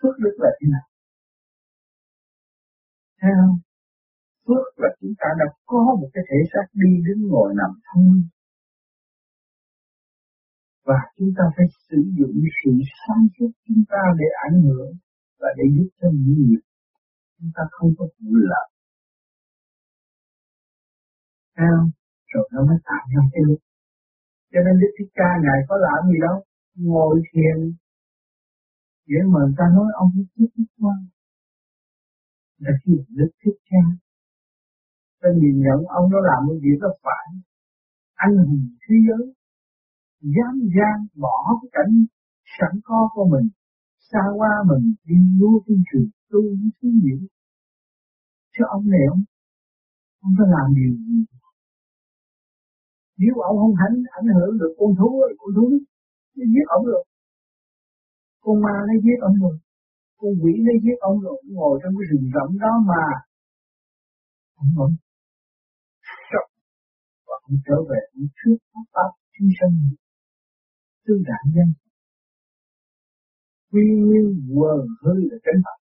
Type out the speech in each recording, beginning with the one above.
Phước đức là thế nào? Thấy không? Phước là chúng ta đã có một cái thể xác đi đứng ngồi nằm thông minh. Và chúng ta phải sử dụng sự sáng suốt chúng ta để ảnh hưởng và để giúp cho những người. Chúng ta không có vụ lợi. Thấy không? Rồi nó mới tạo ra cái lực. Cho nên Đức Thích Ca Ngài có làm gì đâu. Ngồi thiền. Vậy mà người ta nói ông Đức Thích Ca. Là khi Đức Thích Ca. Ta nhìn nhận ông nó làm cái việc đó phải. Anh hùng thế giới. Dám gian bỏ cái cảnh sẵn có của mình. Xa qua mình đi nuôi thiên trường tu với thứ gì. Chứ ông này ông ta làm điều gì? Nếu ông không ảnh hưởng được con thú nó giết ông rồi. Con ma nó giết ông rồi. Con quỷ nó giết ông rồi. Ngồi trong cái rừng rậm đó mà ông vẫn sợ. Và ông trở về ông thuyết pháp chúng sanh tư đảng dân. Quy nguyên quần hư là chân thật.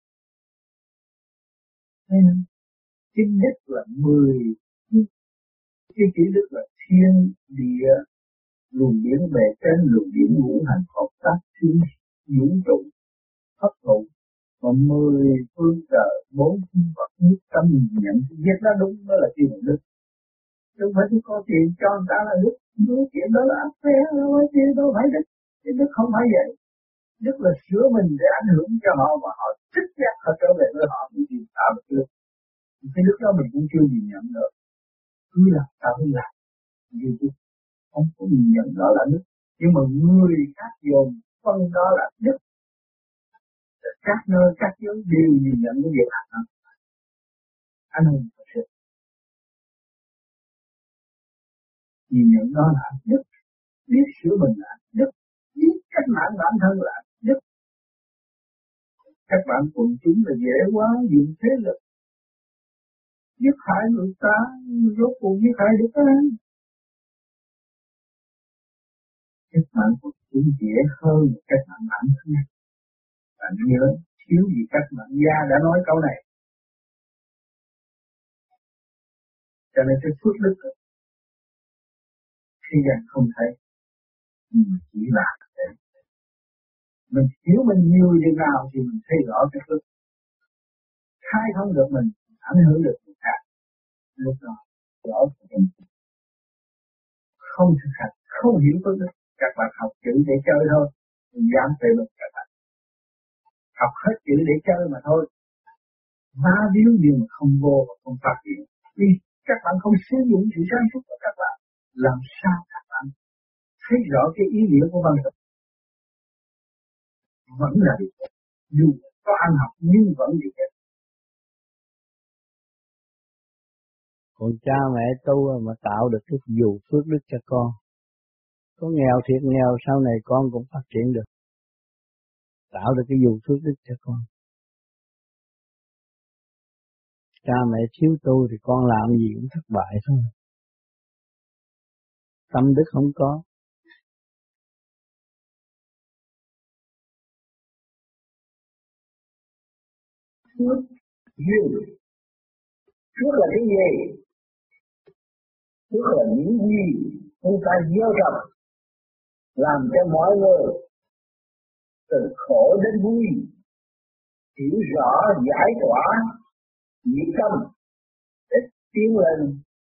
Nên chính đức là 10. Cái chữ đức là thiên địa luồng điển bề trên luồng điển ngũ hành hợp tác thiên vũ trụ hấp thụ và 10 phương trời 4 thiên Phật nước tâm nhận việc đó đúng đó là chuyện đức. Chứ không phải tôi có tiền cho người ta là đức, nói chuyện đó là ác phê, nói chuyện đó phải đức. Cái đức không phải vậy. Đức là sửa mình để ảnh hưởng cho họ và họ thích giác họ trở về với họ những gì tạo được đức. Cái đức đó mình cũng chưa nhìn nhận được. Cứ là ta mới làm. Vì tôi không có nhìn nhận đó là đức. Nhưng mà người khác dồn phân đó là đức. Các nơi, các giới đều nhìn nhận cái việc hạnh phúc. Anh hùng thật sự. Nhìn nhận đó là đức. Biết sửa mình là đức. Biết cách mạng bản thân là đức. Các bạn quần chúng là dễ quá, dùng thế lực. Giết hại người ta, rốt cuộc giết hại được ta. Các bạn quần chúng dễ hơn các bạn bản thân. Bạn nhớ, thiếu gì các bạn gia đã nói câu này. Cho nên cái phước đức khi gian không thấy, nhưng chỉ là để mình hiểu mình nhiều chừng nào thì mình thấy rõ cái phước. Khai thông được mình, ảnh hưởng được người khác. Lúc đó, rõ mình không thực hành, không hiểu phước đức. Các bạn học chữ để chơi thôi, mình dám tự lực các bạn. Học hết chữ để chơi mà thôi. Má víu nhưng mà không vô và không phát triển. Vì các bạn không sử dụng sự sáng suốt của các bạn. Làm sao các bạn thấy rõ cái ý nghĩa của văn học? Vẫn là việc tốt. Dù có ăn học nhưng vẫn việc tốt. Còn cha mẹ tu mà tạo được cái dù phước đức cho con. Có nghèo thiệt nghèo sau này con cũng phát triển được. Tạo được cái dù phước đức cho con. Cha mẹ thiếu tu thì con làm gì cũng thất bại thôi. Tâm đức không có. Phước duyên. Phước là cái gì? Phước là những gì chúng ta gieo trồng làm cho mọi người từ khổ đến vui hiểu rõ giải tỏa nhiệt tâm để tiến lên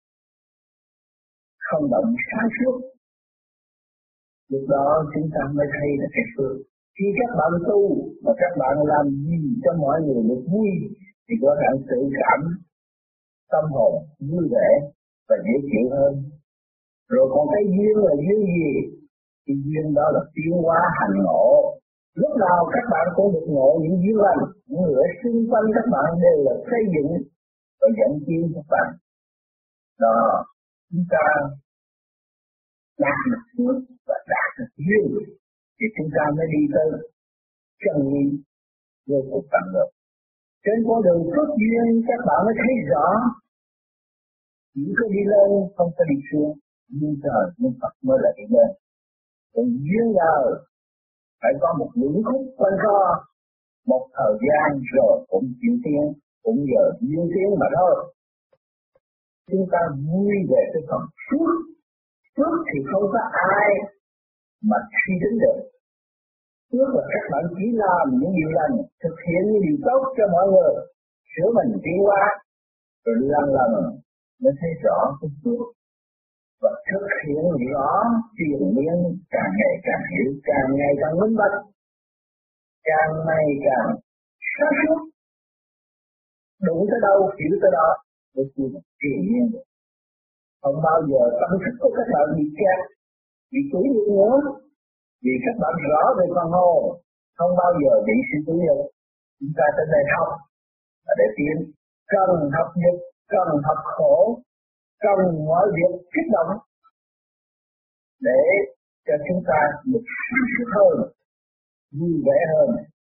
không động sáng suốt. Lúc đó chúng ta mới thấy là cái phước. Khi các bạn tu mà các bạn làm gì cho mọi người được vui thì có thể tự cảm tâm hồn vui vẻ và dễ chịu hơn. Rồi còn cái duyên là duyên gì? Cái duyên đó là tiến hóa hành ngộ. Lúc nào các bạn cũng được ngộ những duyên lành, những người ở xung quanh các bạn đều là xây dựng và dẫn tiến các bạn. Đó, chúng ta đạt được phước và đạt được duyên thì chúng ta mới đi tới chân lý vô cùng tận được. Trên con đường phước duyên các bạn mới thấy rõ, chỉ có đi lên không có đi xuống, nhưng trời nhưng Phật mới là đi lên. Còn duyên đời phải có một những khúc quanh co một thời gian rồi cũng chịu tiến, cũng giờ duyên tiến mà thôi. Chúng ta vui về cái phần phước. Phước thì không có ai mà suy tính được. Phước là các bạn chỉ làm những điều lành, thực hiện những điều tốt cho mọi người, sửa mình tiến hóa, rồi lần lần mới thấy rõ cái phước và thực hiện rõ truyền miên, càng ngày càng hiểu, càng ngày càng minh bạch, càng ngày càng sáng suốt, đụng tới đâu hiểu tới đó để truyền miên. Không bao giờ tâm thức của các bạn bị kẹt, bị tủi nhục nữa, vì các bạn rõ về phần hồn, không bao giờ bị sự tủi nhục. Chúng ta tới đây học và để tiến, cần học nhục, cần học khổ, cần mọi việc kích động để cho chúng ta được sáng suốt hơn, vui vẻ hơn.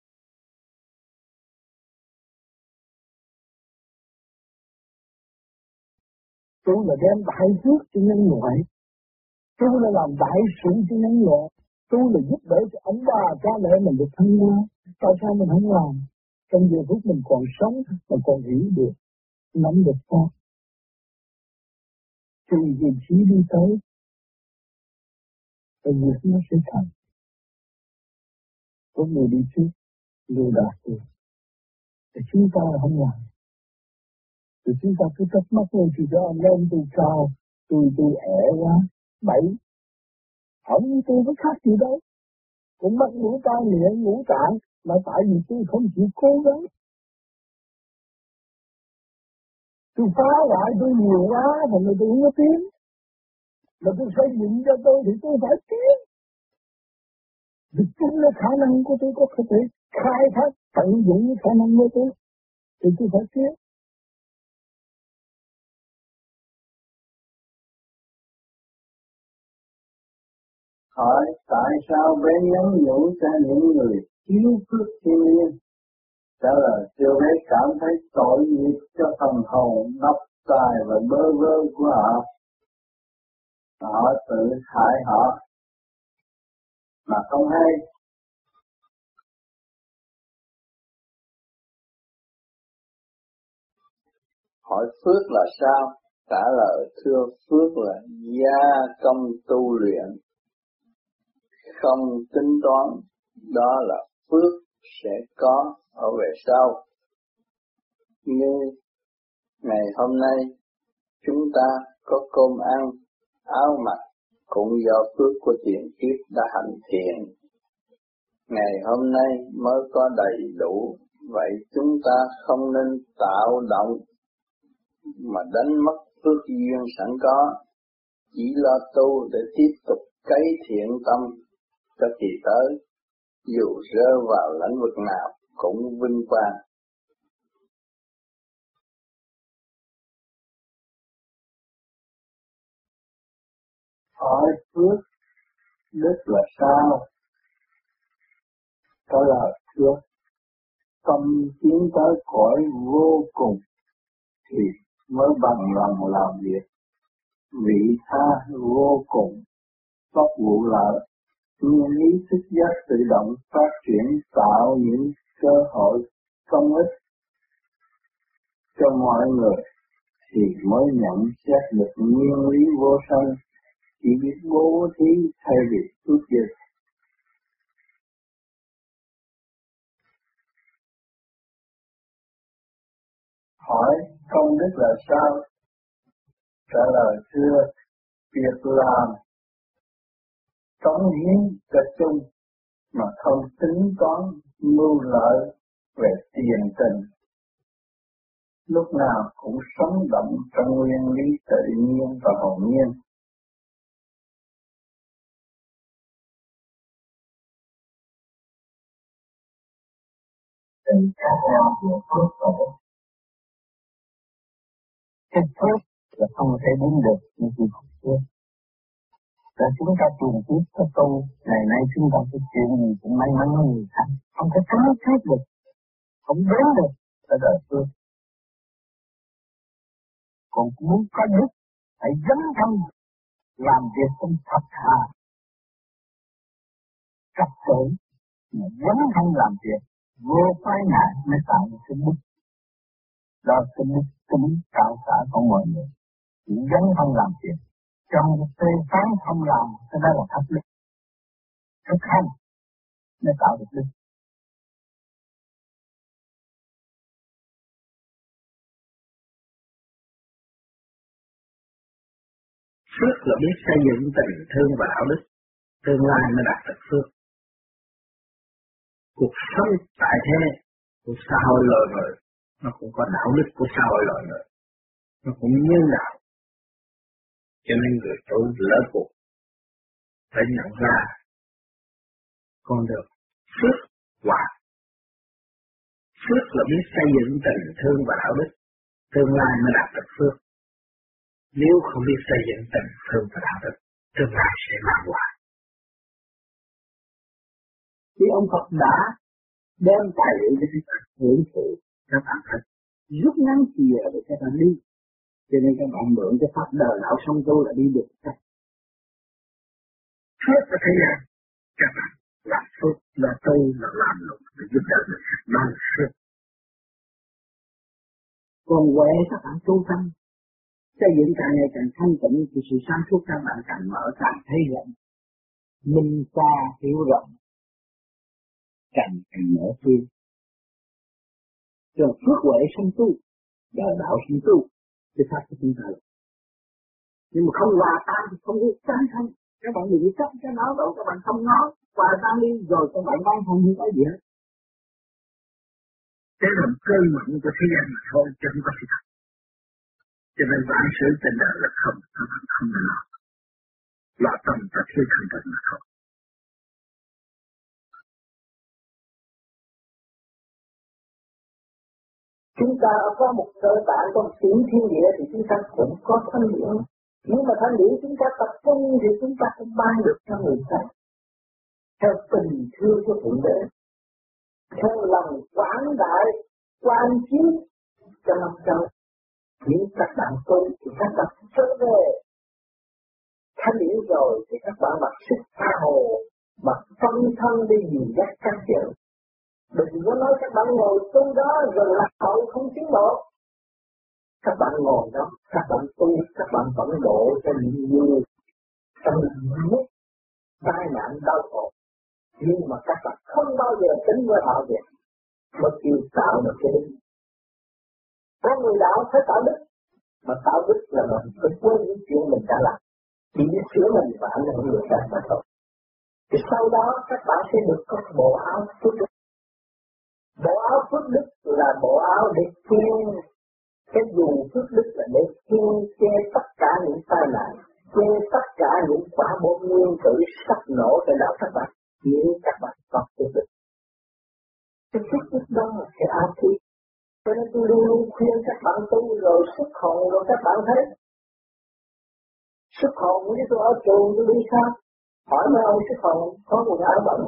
Tôi là đem đại phước cho nhân loại, tôi là làm đại sự cho nhân loại, tôi là giúp đỡ cho ông bà cha mẹ mình được thăng hoa. Tại sao mình không làm? Trong giờ phút mình còn sống, mình còn hiểu được, nắm được pháp, tùy vị trí đi tới, rồi việc nó sẽ thành. Có người đi trước, người đạt được, thì chúng ta không làm. Thì chúng ta cứ trách móc lên thì cho anh lên tôi cao, tôi ẻ quá, bậy. Không như tôi có khác gì đâu. Cũng mất ngũ tai miệng, ngũ tạng, mà tại vì tôi không chịu cố gắng. Tôi phá hoại tôi nhiều quá, mà người tôi không có tiếng. Mà tôi xây dựng cho tôi thì tôi phải tiếng. Vì chính là khả năng của tôi có thể khai thác, tận dụng cái khả năng của tôi, thì tôi phải tiếng. Hỏi tại sao bé nhắn nhủ cho những người thiếu phước thiên liêng? Trả lời chưa bé cảm thấy tội nghiệp cho phần hồn độc tài và bơ vơ của họ. Họ tự hại họ mà không hay. Hỏi phước là sao? Trả lời thưa phước là gia công tu luyện, không tính toán, đó là phước sẽ có ở về sau. Như ngày hôm nay chúng ta có cơm ăn, áo mặc cũng do phước của tiền kiếp đã hành thiện. Ngày hôm nay mới có đầy đủ, vậy chúng ta không nên tạo động mà đánh mất phước duyên sẵn có, chỉ lo tu để tiếp tục cấy thiện tâm cho kỳ tới, dù rơi vào lĩnh vực nào cũng vinh quang. Hỏi phước đức là sao? Trả lời thưa, tâm tiến tới cõi vô cùng thì mới bằng lòng làm việc. Vị tha vô cùng, bất vụ lợi, nhưng ý thức giác tự động phát triển tạo những cơ hội công ích cho mọi người thì mới nhận xét được nguyên lý vô sanh, chỉ biết bố thí thay vì cướp giật. Hỏi công đức là sao? Trả lời thưa, việc làm cống hiến cho chung mà không tính toán mưu lợi về tiền tình, lúc nào cũng sống động trong nguyên lý tự nhiên và hồn nhiên. Tình khác nhau giữa phước và đức. Cái phước là không thể đến được những gì không phước. Và chúng ta tìm kiếm cái tu, ngày nay chúng ta cái chuyện gì cũng may mắn người thành, không thể phá phước được, không đến được là đời phước. Còn muốn có đức, hãy dấn thân làm việc trong thật thà, trật tự, dấn thân làm việc vô phái nạn mới tạo một cái bút. Đó cái bút tạo xả của mọi người. Chỉ dấn thân làm chuyện. Trong cái phê phán không làm, cái đó là thất đức. Thực hành mới tạo được đức. Phước là biết xây dựng tình thương và đạo đức, tương lai mới đạt được phước. Cuộc sống tại thế của xã hội loài người nó cũng có đạo đức của xã hội loài người, nó cũng nhân đạo. Cho nên người tu lỡ cuộc phải nhận ra con đường phước hòa. Phước là biết xây dựng tình thương và đạo đức, tương lai mới đạt được phước. Nếu không biết xây dựng tình thương và đạo đức, tương lai sẽ mang hòa. Thì ông Phật đã đem tài liệu cho các bạn hưởng thụ, các bạn phải rút ngắn chìa để các bạn đi. Cho nên các bạn mượn cái pháp đời lão song tu là đi được. Phước ở thế gian, các bạn làm phước, là tu, là làm lụng, để giúp đỡ người khác mang phước. Còn huệ các bạn tu tâm, xây dựng càng ngày càng thanh tịnh thì sự sáng suốt các bạn càng mở, càng thấy rộng, minh xa hiểu rộng, càng mở thiên. Rồi phước huệ sanh tu, đời đạo sanh tu, cái pháp của chúng ta. Nhưng mà không hòa tan thì không được tan thân. Các bạn đừng chấp cái đó đâu, các bạn không nói, hòa tan đi rồi các bạn ban thân không có gì hết. Thế là cơ mộng của thế gian mà thôi, chứ không có gì thật. Cho nên vạn sự trên đời là không là lo. Lo tâm và thiếu thành tịnh mà thôi. Chúng ta có một cơ bản, có một tiếng thiên địa thì chúng ta cũng có thanh điển. Nhưng mà thanh điển chúng ta tập trung thì chúng ta cũng ban được cho người khác. Theo tình thương của Thượng Đế, theo lòng quảng đại, quan chiếu cho năm châu. Nếu các bạn tu thì các bạn trở về thanh điển rồi thì các bạn mặc sức tha hồ, mặc phân thân đi nhìn dắt các chữ. Đừng có nói các bạn ngồi tu đó rồi lạc hậu không tiến bộ. Các bạn ngồi đó, các bạn tu, các bạn vẫn độ cho những người trong lúc tai nạn đau khổ. Nhưng mà các bạn không bao giờ tính với họ việc bất kỳ tạo được cái đức. Có người đạo phải tạo đức, mà tạo đức là mình phải quên những chuyện mình đã làm, chỉ biết sửa mình và ảnh hưởng người khác mà thôi. Thì sau đó các bạn sẽ được có bộ áo phước đức. Bộ áo phước đức là bộ áo để che, cái dù phước đức là để che tất cả những tai nạn, che tất cả những quả bom nguyên tử sắp nổ trên đầu các bạn. Nếu các bạn có phước đức, cái phước đức đó là cái áo thiết. Cho nên tôi luôn luôn khuyên các bạn tu rồi xuất hồn rồi các bạn thấy. Xuất hồn với tôi ở trường tôi đi sao? Hỏi mấy ông xuất hồn có quần áo bẩn.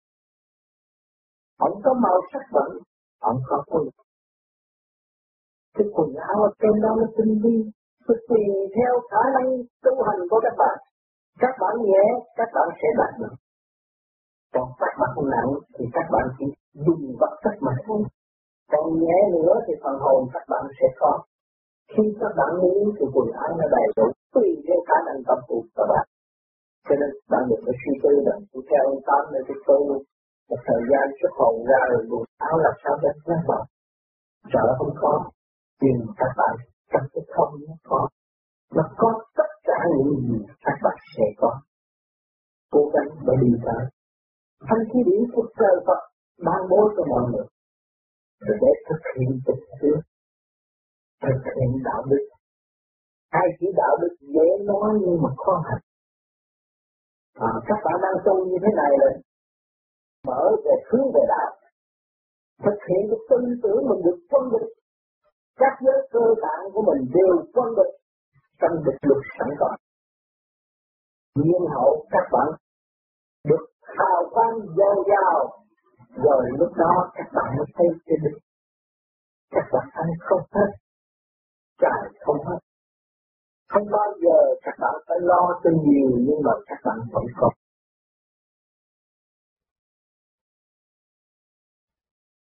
Ông có màu sắc bẩn, ông không có. Cái quần áo ở trên đó nó tinh vi, nó tùy theo khả năng tu hành của các bạn. Các bạn nhẹ, các bạn sẽ đạt được. Còn các bạn nặng thì các bạn chỉ dùng vật chất mà thôi. Còn nhẹ nữa thì phần hồn các bạn sẽ có. Khi các bạn muốn thì quần áo nó đầy đủ, tùy theo khả năng tâm của các bạn. Cho nên bạn đừng có suy tư rằng tôi theo ông Tám này tôi tu một thời gian xuất hồn ra rồi quần áo làm sao để nó bẩn. Sợ không có. Nhưng các bạn trong cái không nó có tất cả những gì các bạn sẽ có. Cố gắng để đi tới thanh khí điển của trời Phật ban bố cho mọi người để thực hiện tình thương, thực hiện đạo đức. Hai chữ đạo đức dễ nói nhưng mà khó hành. Các bạn đang tu như thế này là mở về hướng về đạo, thực hiện cái tư tưởng mình được phân định. Các giới cơ bản của mình đều phân định trong định luật sẵn có. Nhiên hậu các bạn được hào quang dồi dào, rồi lúc đó các bạn mới thấy cái đức. Các bạn thấy không hết, trời không hết. Không bao giờ các bạn phải lo cho nhiều nhưng mà các bạn vẫn có.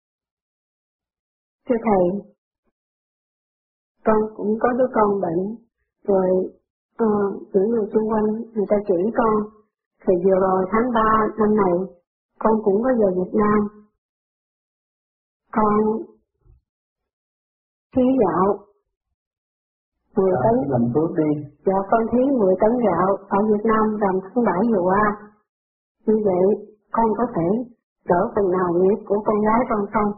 Thưa Thầy, con cũng có đứa con bệnh, rồi những người xung quanh người ta chỉ con. Thì vừa rồi tháng 3 năm này, con cũng có về Việt Nam. Con thí gạo 10 tấn. Làm phước đi. Dạ, con thí 10 tấn gạo ở Việt Nam rằm tháng 7 vừa qua. Như vậy, con có thể đỡ phần nào nghiệp của con gái con không?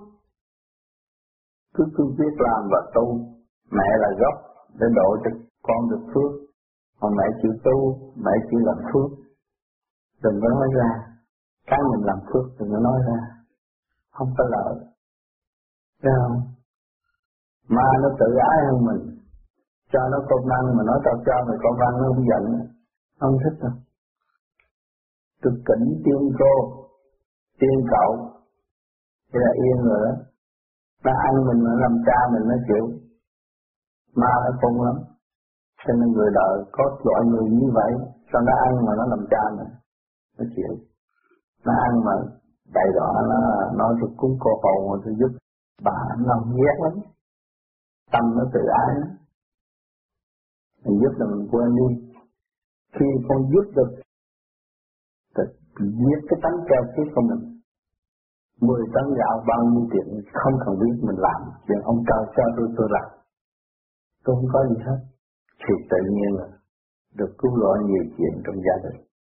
Cứ biết làm và tu. Mẹ là gốc để độ cho con được phước. Còn mẹ chịu tu, mẹ chịu làm phước. Đừng có nói ra. Cái mình làm phước đừng có nói ra. Không có lợi. Thấy không? Mà nó tự ái hơn mình. Cho nó công năng mà nói tao cho mày công năng nó không giận. Không thích đâu. Tôi kính tiên cô, tiên cậu. Thì là yên rồi đó. Nó ăn mình, nó làm cha mình nó chịu. Ma nó khôn lắm. Cho nên người đời có loại người như vậy. Sao nó ăn mà nó làm cha mình. Nó chịu. Nó ăn mà đầy đỏ nó nói tôi cúng cô hồn mà tôi giúp bà nó ghét lắm. Tâm nó tự ái lắm. Mình giúp là mình quên đi. Khi con giúp được thì giết cái tánh keo kiết của mình. 10 tấn gạo bao nhiêu tiền không cần biết mình làm. Chuyện ông trời cho tôi làm. Tôi không có gì hết. Thì tự nhiên là được cứu rỗi nhiều chuyện trong gia đình.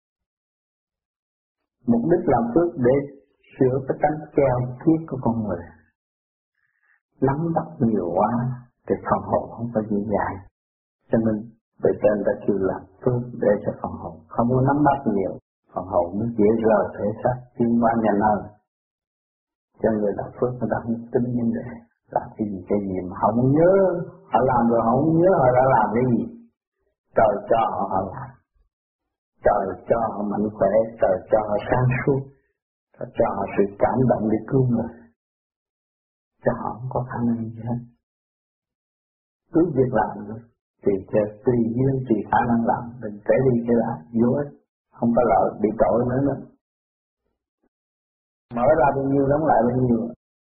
Mục đích làm phước để sửa cái tánh keo kiết của con người. Nắm bắt nhiều quá thì phần hồn không có dễ dàng. Cho nên bề trên đã kêu làm phước để cho phần hồn không có nắm bắt nhiều. Phần hồn nó dễ rời thể xác tiến qua nhà nơi. Cho người làm phước người ta không tính như vậy. Làm cái gì mà họ không nhớ. Họ làm rồi họ không nhớ họ đã làm cái gì. Trời cho họ làm. Trời cho họ mạnh khỏe. Trời cho họ sáng suốt. Trời cho họ sự cảm động để cứu người. Cho họ không có khả năng gì hết. Cứ việc làm nữa. Tùy duyên tùy khả năng làm. Đừng kể đi kể lại. Vô ích. Không có lợi. Bị tội nữa. Mở ra bao nhiêu đóng lại bao nhiêu.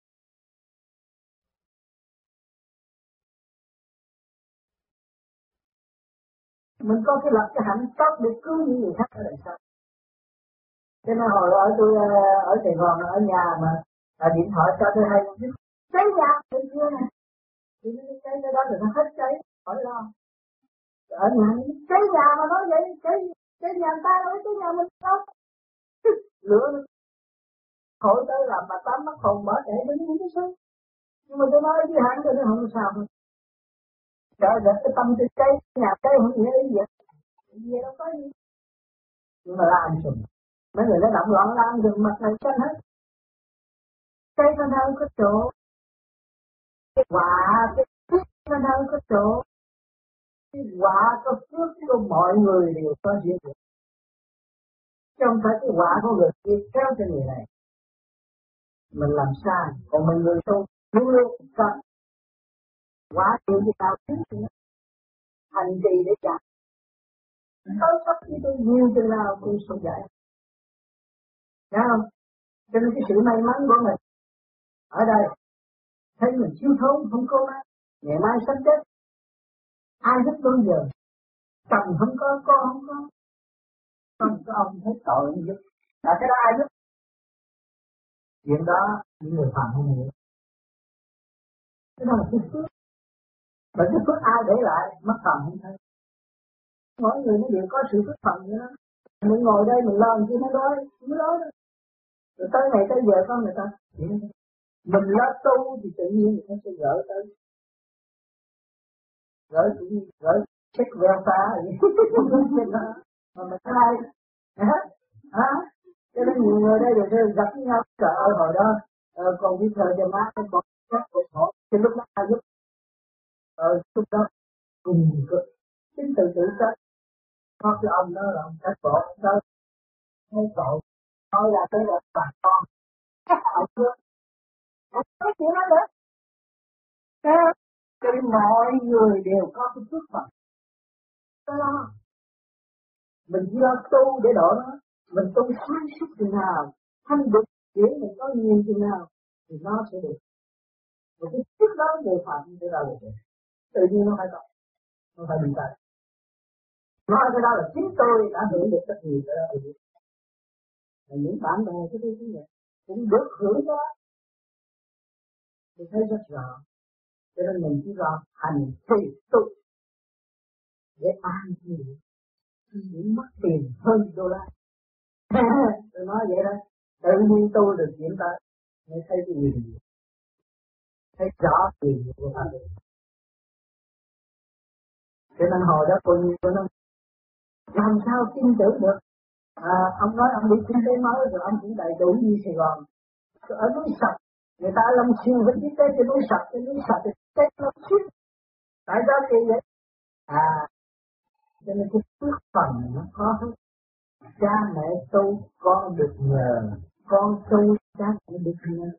Mình có cái lập cái hạnh tốt để cứu những người khác ở đời sau. Cho nên hồi đó tôi ở Sài Gòn ở nhà mà điện thoại cho tôi hay cháy nhà bên kia nè. Thì nó cháy cái đó rồi nó hết cháy, khỏi lo. Ở nhà cháy nhà mà nói vậy, cháy nhà ta nói cháy nhà mình đâu. Lửa khỏi tới làm mà tám mắt hồn mở chạy đến những cái số. Nhưng mà tôi nói với hắn tôi nói không sao hết. Trời đất cái tâm tôi cháy, nhà cháy không nghĩa lý gì. Gì đâu có gì. Nhưng mà làm rồi. Mấy người nó động loạn làm rừng mặt này xanh hết. Cháy nó đâu có chỗ. Cái quả, cái phước nó đâu có chỗ. Cái quả có phước của mọi người đều có duyên được. Chứ không phải cái quả của người kia kéo cho người này. Mình làm sai, còn mình người tu luôn luôn cần quả chuyện gì nào biết nữa. Hành trì để trả. Có sắp như tôi nhiều chừng nào tôi sống dậy. Thấy không? Cho nên cái sự may mắn của mình ở đây thấy mình siêu thốn không có má. Ngày mai sắp chết ai thích bao giờ. Chồng không có, con không có. Không có ông thấy tội như vậy. Là cái đó ai thích. Chuyện đó những người phàm không hiểu. Cái đó là cái phước. Và cái phước ai để lại mất phàm không thấy. Mỗi người nó đều có sự phước phận nữa. Mình ngồi đây mình lo gì nó đói, không đói đâu. Rồi tới ngày tới giờ có người ta. Mình lo tu thì tự nhiên người ta sẽ gửi tới. Gửi check welfare gì. Mà mình ai. Hả? Cho nên nhiều người đây rồi gặp nhau. Trời ơi hồi đó còn đi thờ cho má. Còn chắc cuộc khổ. Thì lúc đó ai giúp. Lúc đó cùng cực. Chính tự chết. Có cái ông đó là ông cách bộ. Đó. Thấy tội. Nói ra tới là bà con. Ông chưa. Ông nói chuyện đó nữa. Cho nên mọi người đều có cái phước phận. Đó. Mình chỉ lo tu để độ nó. Mình tu sáng suốt chừng nào. Thanh định để mình có nhiều chừng nào. Thì nó sẽ được. Một cái trước đó vô phạm cái đó là tự nhiên nó phải có, nó phải bị sai. Nói cái đó là chính tôi đã hưởng được rất nhiều cái đó. Và những bạn bè của tôi cũng vậy, cũng được hưởng đó. Tôi thấy rất rõ. Cho nên mình chỉ rõ hành thì tu để an vui, những mất tiền hơn $. Tôi nói vậy đó, tự nhiên tu được chuyện tới, mới thấy cái gì, thấy rõ chuyện của ta được. Cho nên hồi đó tôi nói, làm sao tin tưởng được? Ông nói ông đi kinh tế mới rồi ông cũng đầy đủ như Sài Gòn. Rồi ở núi Sập, người ta lâm xuyên với kinh tế trên núi Sập thì Tết nó xuyên. Tại sao kỳ vậy? Cho nên cái phước phần nó có hết. Cha mẹ tu con được nhờ, con tu cha mẹ được nhờ.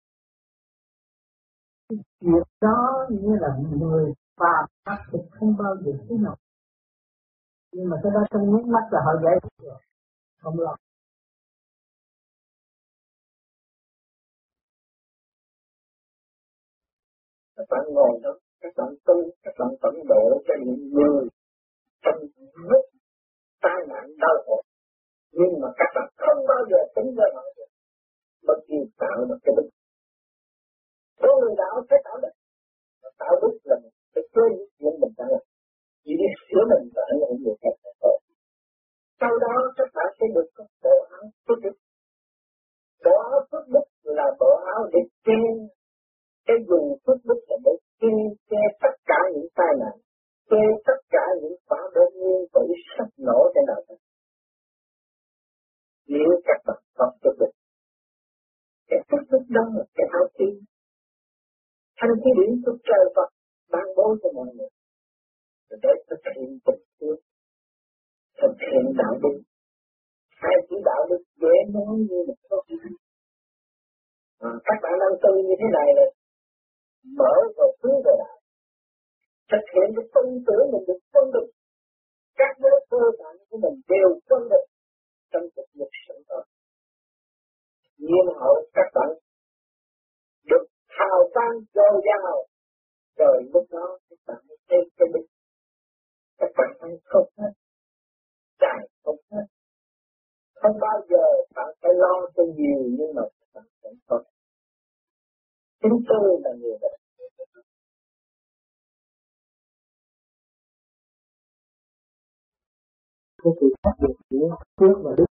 Cái chuyện đó như là người phàm pháp thì không bao giờ thấy nổi. Nhưng mà cái đó trong nước mắt là họ giải thích rồi, không lo. Các bạn ngồi đó, các bạn tu, các bạn tận độ cho những người trong lúc tai nạn đau khổ. Nhưng mà các bạn không bao giờ tính ra họ được. Bất kỳ tạo được cái đức. Có người đạo sẽ tạo đức. Tạo đức là một cái cơ chuyện mình đã làm. Chỉ biết sửa mình và ảnh hưởng người khác là tốt. Sau đó các bạn sẽ được có bộ áo phước đức. Bộ áo phước đức là bộ áo để che. Cái dùng phước đức là để che tất cả những tai nạn, che tất cả những phá đơn nguyên tử sắp nổ trên đời này. Nếu các bạn có phước đức, cái phước đức đó là cái áo tiên. Thanh khí điển của trời Phật ban bố cho mọi người. Để thực hiện tình thương, thực hiện đạo đức. Hai chữ đạo đức dễ nói như một câu chuyện. Các bạn đang tu như thế này là mở vào hướng về đạo. Thực hiện cái tư tưởng mình được phân định. Các mối cơ bản của mình đều phân định trong cuộc luật sống đó. Nhiên hậu các bạn được hào quang dồi dào, rồi lúc đó các bạn mới thấy cái đức. Các bạn phải không hết, trải không hết. Không bao giờ bạn phải lo cho nhiều nhưng mà các bạn vẫn không. Chính tôi là người đó. Cái sự khác biệt giữa phước và đức.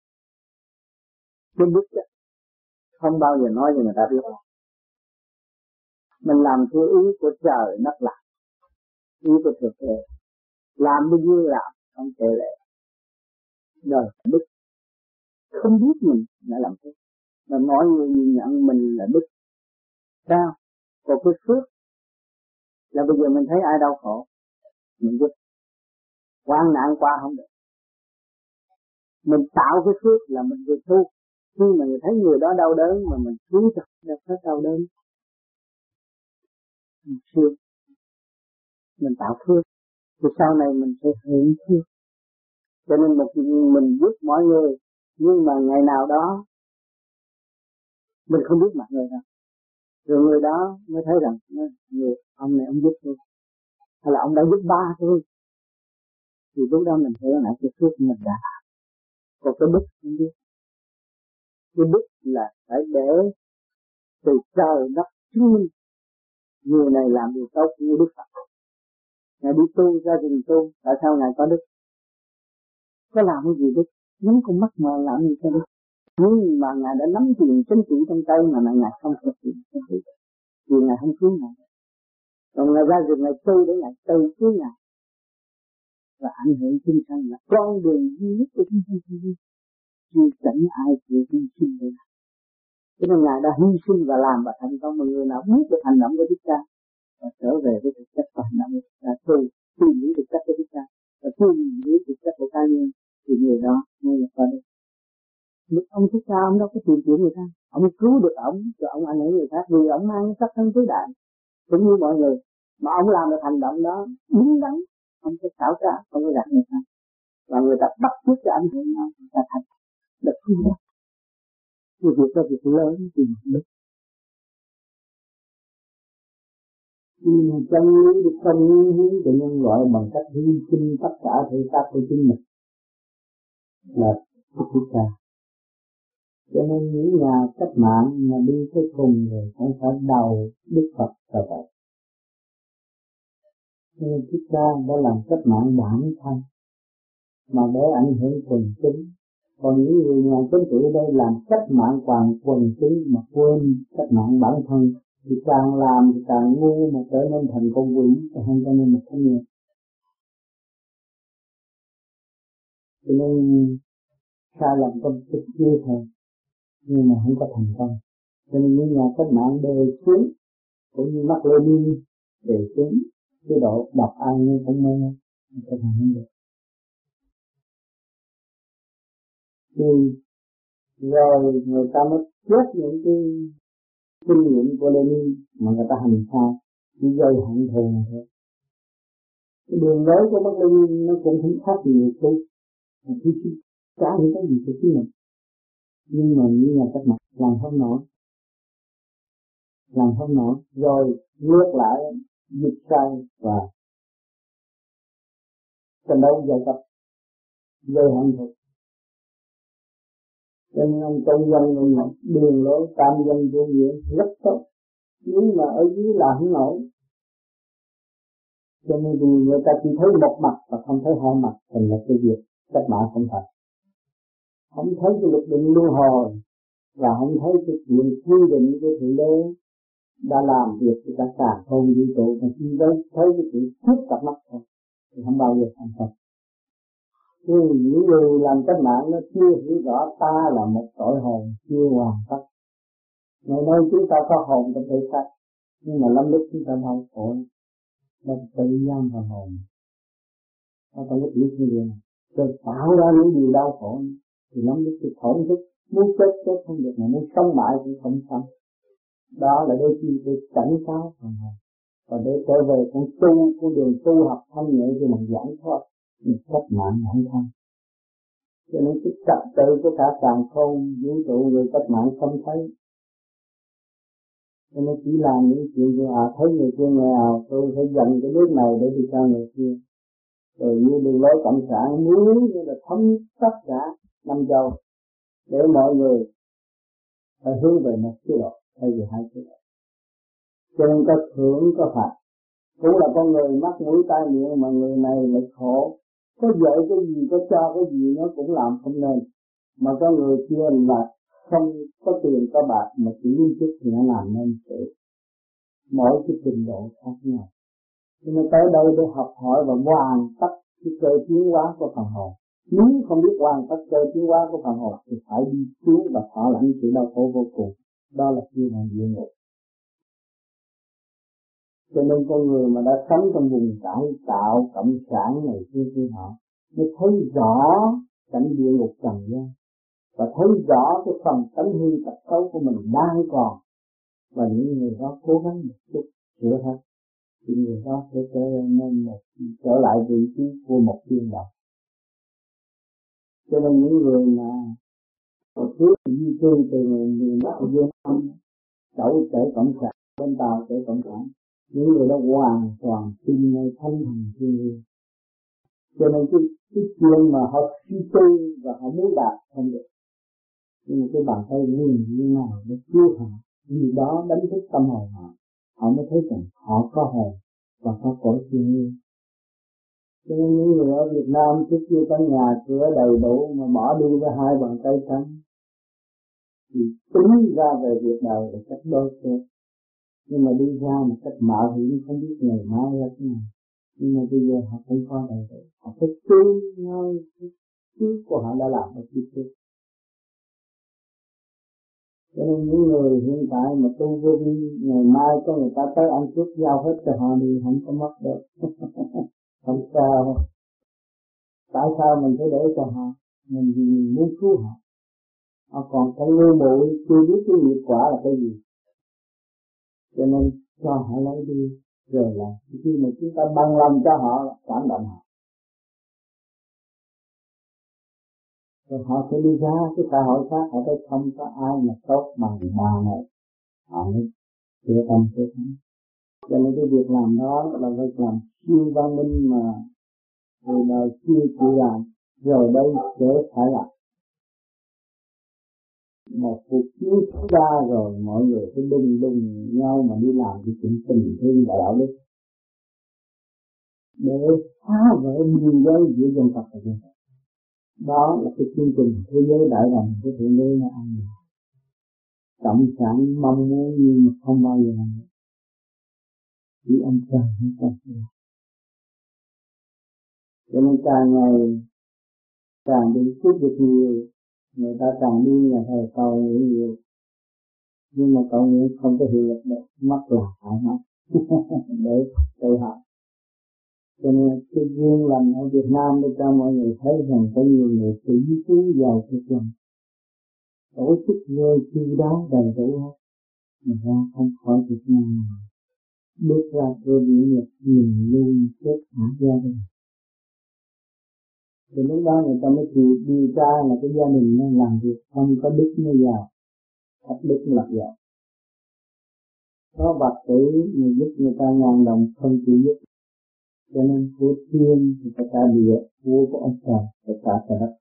Cái đức không bao giờ nói cho người ta biết. Mình làm theo ý của trời đất làm, ý của thực thể, làm bao nhiêu làm không tệ lệ. Đời đức không biết mình đã làm thế, mà mọi người nhìn nhận mình là đức. Sao? Còn cái phước là bây giờ mình thấy ai đau khổ, mình giúp, hoạn nạn qua không được. Mình tạo cái phước là mình vừa tu. Khi mà mình thấy người đó đau đớn mà mình cứu cho nó hết đau đớn, mình thương, mình tạo phước, thì sau này mình sẽ hưởng phước. Cho nên mình giúp mọi người, nhưng mà ngày nào đó mình không biết mặt người đâu, rồi người đó mới thấy rằng người ông này ông giúp tôi, hay là ông đã giúp ba tôi, thì lúc đó mình hiểu lại cái phước mình đã. Còn cái đức không biết. Cái đức là phải để từ trời đất chứng minh người này làm điều tốt như Đức Phật. Ngài đi tu ra rừng tu, tại sao Ngài có đức? Có làm cái gì đức? Nhắm con mắt mà làm gì cho đức? Nhưng mà Ngài đã nắm tiền chính trị trong tay mà Ngài không thực hiện chính trị, vì Ngài không cứu Ngài. Còn Ngài ra rừng Ngài tu để Ngài tự cứu Ngài và ảnh hưởng chúng sanh là con đường duy nhất của chúng sanh. Chưa chẳng ai chịu hy sinh để làm. Cho nên Ngài đã hy sinh và làm và thành công. Mà người nào biết được hành động của Đức Cha và trở về với thực chất và hành động của Đức Cha, tìm hiểu thực chất của Đức Cha và tìm hiểu thực chất của cá nhân, thì người đó mới là có được. Lúc ông Thích Ca ông đâu có tìm kiếm người ta, ông cứu được ông, rồi ông ảnh hưởng người khác, vì ông mang sắc thân tứ đại cũng như mọi người, mà ông làm được hành động đó đúng đắn, không có xảo trá, không có gạt người ta, và người ta bắt chước cái ảnh hưởng đó, người ta thành được cứu đó. Cái việc đó việc lớn thì đức. tìm chân lý để công hiến cho nhân loại bằng cách hy sinh tất cả thể xác của chính mình là Thích Ca. Cho nên những nhà cách mạng mà đi tới cùng rồi cũng phải đầu Đức Phật là vậy. Nên Thích Ca đã làm cách mạng bản thân mà để ảnh hưởng quần chúng. Còn những người nhà chính trị ở đây làm cách mạng toàn quần chúng mà quên cách mạng bản thân thì càng làm thì càng ngu mà trở nên thành con quỷ, hơn cho nên một thanh niên. Cho nên sai lầm công chức chưa thôi, nhưng mà không có thành công. Cho nên những nhà cách mạng đều xuống, cũng như Mác Lênin đều xuống, chế độ đọc ai nghe cũng mê, không có thành được. Thì rồi người ta mới chết những cái kinh nghiệm của Lenin mà người ta hành sai, chỉ gây hận thù mà thôi. Cái đường lối của Mác Lênin nó cũng không khác gì người tu, mà khi trả những cái gì cho chính mình. Nhưng mà những nhà cách mạng làm không nổi, rồi ngược lại dịch sai và tranh đấu giai cấp gây hận thù. Cho nên ông công dân đường lối tam dân vô nghĩa rất tốt, nhưng mà ở dưới là không nổi. Cho nên vì người ta chỉ thấy một mặt và không thấy hai mặt, thành là cái việc cách mạng không thành. Không thấy cái luật định luân hồi và không thấy cái chuyện quy định của Thượng Đế đã làm việc cho cả cả không vũ trụ, mà chỉ thấy cái chuyện trước cặp mắt thôi thì không bao giờ thành công. Những người làm cách mạng nó chưa hiểu rõ ta là một tội hồn chưa hoàn tất. Ngày nay chúng ta có hồn trong thể xác, nhưng mà lắm lúc chúng ta đau khổ, nó tự giam vào hồn. Nó không có biết cái điều này, rồi tạo ra những điều đau khổ thì lắm lúc tôi thổn thức, muốn chết không được, mà muốn sống mãi cũng không sống. Đó là đôi khi tôi cảnh cáo phần hồn, và để trở về con đường tu học thanh nhẹ thì mình giải thoát, mình cách mạng bản thân. Cho nên cái trật tự của cả càn khôn vũ trụ người cách mạng không thấy. Cho nên chỉ làm những chuyện như thấy người kia nghèo, tôi phải dành cái nước này để đi cho người kia. Rồi như đường lối cộng sản muốn như là thống tất cả năm châu để mọi người phải hướng về một chế độ thay vì hai chế độ. Cho nên có thưởng có phạt, cũng là con người mắc mũi tai miệng mà người này lại khổ. Có dạy cái gì, có cho cái gì nó cũng làm không nên. Mà có người kia là không có tiền có bạc mà chỉ liên chức thì nó làm nên sự. Mỗi cái trình độ khác nhau. Cho nên tới đây để học hỏi và hoàn tất cái cơ tiến hóa của phần hồn. Nếu không biết hoàn tất cơ tiến hóa của phần hồn thì phải đi xuống và thọ lãnh sự đau khổ vô cùng. Đó là kia là địa ngục. Cho nên con người mà đã sống trong vùng cải tạo cộng sản này kia họ mới thấy rõ cảnh địa ngục trần gian và thấy rõ cái phần tánh hư tật xấu của mình đang còn, và những người đó cố gắng một chút sửa hết thì người đó sẽ trở lại vị trí của một tiên đạo. Cho nên những người mà hồi trước di cư từ miền Bắc ở Việt Nam đậu chạy cộng sản, bên Tàu chạy cộng sản, những người đó hoàn toàn tin nơi thánh thần thiên liêng. Cho nên cái chuyện mà họ suy tư và họ muốn đạt không được, nhưng mà cái bàn tay nguyên như nào nó cứu họ, vì đó đánh thức tâm hồn họ, họ mới thấy rằng họ có hồn và có cõi thiên liêng. Cho nên những người ở Việt Nam trước kia có nhà cửa đầy đủ mà bỏ đi với hai bàn tay trắng thì tính ra về việc đời là cách đôi phép. Nhưng mà đi ra một cách mạo hiểm không biết ngày mai là thế nào. Nhưng mà bây giờ họ không có đầy đủ, họ phải tư ngay trước của họ đã làm ở phía trước. Cho nên những người hiện tại mà tu vô vi, ngày mai có người ta tới ăn cướp giao hết cho họ đi, không có mất được. Không sao. Tại sao mình phải để cho họ? Mình vì mình muốn cứu họ. Họ còn có ngu muội chưa biết cái nghiệp quả là cái gì. Cho nên cho họ lấy đi rồi là khi mà chúng ta bằng lòng cho họ, cảm động họ, rồi họ sẽ đi ra cái xã hội khác, họ thấy không có ai mà tốt bằng bà này, họ mới chữa tâm chữa thánh. Cho nên cái việc làm đó là việc làm siêu văn minh mà người đời chưa chịu làm, rồi đây sẽ phải làm. Một cuộc chiến ra rồi mọi người cứ đùng nhau mà đi làm cái chuyện tình thương đạo đức để phá vỡ biên giới giữa dân tộc và dân tộc. Đó là cái chương trình thế giới đại đồng của Thượng Đế là ăn. Cộng sản mong muốn nhưng mà không bao giờ làm. Chỉ ăn cơm không cần. Cho nên càng ngày càng đi chút được nhiều, người ta càng đi nhà thờ cầu nguyện nhiều, nhưng mà cầu nguyện không có hiệu lực được, mất là hại mất để tự học. Cho nên cái duyên lành ở Việt Nam để cho mọi người thấy rằng có nhiều người tự cứu giàu thực lòng, tổ chức vô chi đó đầy đủ hết, mà ra không khỏi Việt Nam bước ra cơ địa lực nhìn luôn chết hả gia đình. Thì lúc đó người ta mới chịu điều tra là cái gia đình nó làm việc không có đức mới giàu, thất đức mới là giàu. Có bạc tử người giúp người ta ngàn đồng không chịu giúp, cho nên của thiên thì phải trả địa, của ông trời phải trả đất.